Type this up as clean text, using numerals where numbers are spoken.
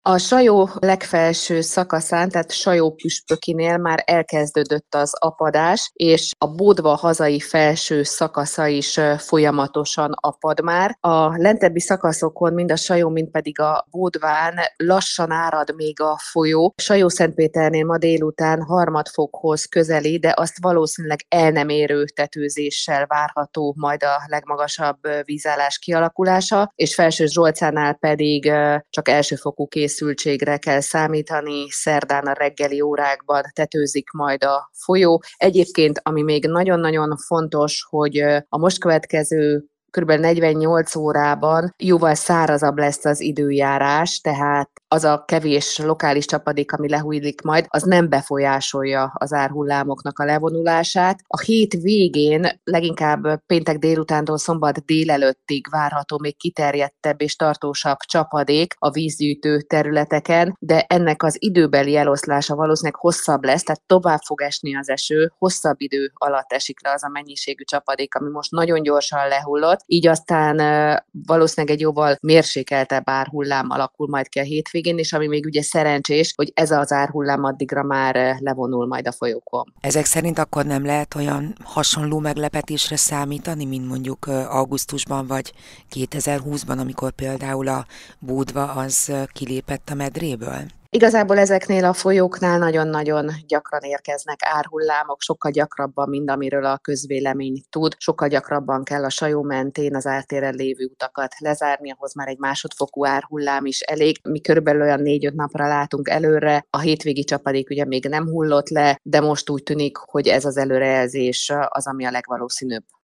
A Sajó legfelső szakaszán, tehát Sajó-Püspökinél már elkezdődött az apadás, és a Bodva hazai felső szakasza is folyamatosan apad már. A lentebbi szakaszokon, mind a Sajó, mind pedig a Bodván lassan árad még a folyó. Sajó-Szentpéternél ma délután harmadfokhoz közeli, de azt valószínűleg el nem érő tetőzéssel várható majd a legmagasabb vízállás kialakulása, és Felső Zsolcánál pedig csak elsőfokú készültségre kell számítani, szerdán a reggeli órákban tetőzik majd a folyó. Egyébként, ami még nagyon-nagyon fontos, hogy a most következő kb. 48 órában jóval szárazabb lesz az időjárás, tehát az a kevés lokális csapadék, ami lehullik majd, az nem befolyásolja az árhullámoknak a levonulását. A hét végén, leginkább péntek délutántól szombat délelőttig várható még kiterjedtebb és tartósabb csapadék a vízgyűjtő területeken, de ennek az időbeli eloszlása valószínűleg hosszabb lesz, tehát tovább fog esni az eső, hosszabb idő alatt esik le az a mennyiségű csapadék, ami most nagyon gyorsan lehullott, így aztán valószínűleg egy jóval mérsékeltebb árhullám alakul majd ki a hétvégén, és ami még ugye szerencsés, hogy ez az árhullám addigra már levonul majd a folyókon. Ezek szerint akkor nem lehet olyan hasonló meglepetésre számítani, mint mondjuk augusztusban vagy 2020-ban, amikor például a Bodva az kilépett a medréből? Igazából ezeknél a folyóknál nagyon-nagyon gyakran érkeznek árhullámok, sokkal gyakrabban, mint amiről a közvélemény tud. Sokkal gyakrabban kell a Sajó mentén az ártéren lévő utakat lezárni, ahhoz már egy másodfokú árhullám is elég. Mi körülbelül olyan 4-5 napra látunk előre, a hétvégi csapadék ugye még nem hullott le, de most úgy tűnik, hogy ez az előrejelzés az, ami a legvalószínűbb.